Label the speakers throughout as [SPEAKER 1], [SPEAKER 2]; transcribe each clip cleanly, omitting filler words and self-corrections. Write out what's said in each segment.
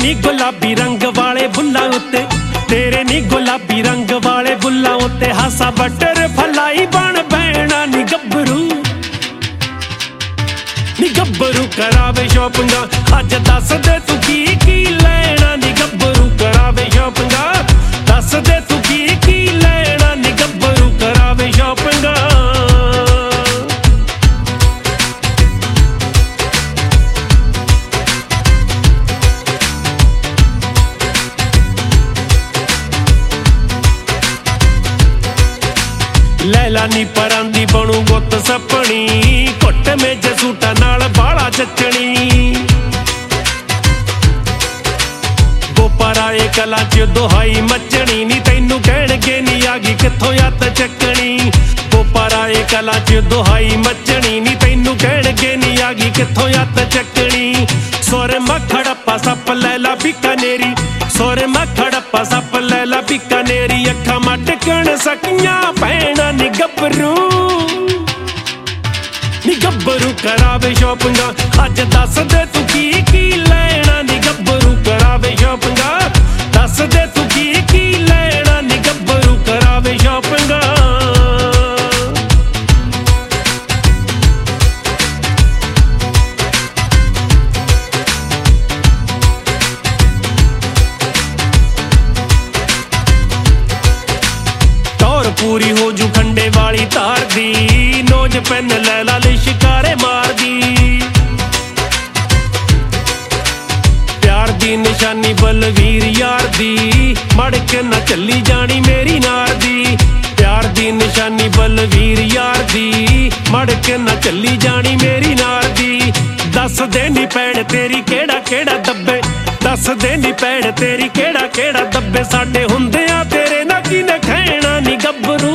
[SPEAKER 1] नी गुलाबी रंग वाले बुल्ला उत्ते, तेरे नी गुलाबी रंग वाले बुल्ला उत्ते हासा बटर फलाई बन बैणा नी गब्बरू। नी गब्बरू करावे शॉपिंगा अज दस दे तू की लेना। नी गब्बरू करावे शॉपिंगा दस दे तू की लेना। नी गब्बरू करावे शॉपिंगा। लैला नी परांदी बनू गुत सपनी, घुट मेज सूटा नाल बाला चचणी। गोपारा ए कला च दुहाई मचनी, नी तैनू कहणगे नी आ गई कित्थों अत चकनी। गोपारा ए कला च दुहाई मचनी, नी तैनू कहणगे नी आ गई कित्थों अत चकनी। सोरे मखड़प्पा सप लैला बीकानेरी, सोरे मखड़प्पा सप लैला बीकानेरी। अखां मटकण सकियां भैणां नी गब्बरू। नी गब्बरू करावे शॉपिंगा अज दस दे तू की लेना। नी गब्बरू करावे शॉपिंगा दस दे तू की लेना। नी गब्बरू करावे शॉपिंगा। पूरी हो जू खंडे वाली तार दी, नोज पेन लैला ले शिकारे मार दी। प्यार दी निशानी बलवीर यार दी, मड़ के ना चली जानी मेरी नार दी। प्यार दी निशानी बलवीर यार दी, मड़ के ना चली जानी मेरी नार दी। दस दे नी पैड़ तेरी केड़ा केड़ा दब्बे, दस दे नी पैड़ तेरी केड़ा केड़ा दब्बे। साडे हुंदियां तेरे ना किने खैणा नी गब्बरू।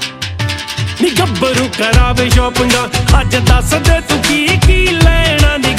[SPEAKER 1] नी गब्बरू करावे शॉपिंगा अज दस दे तू की लेना। नी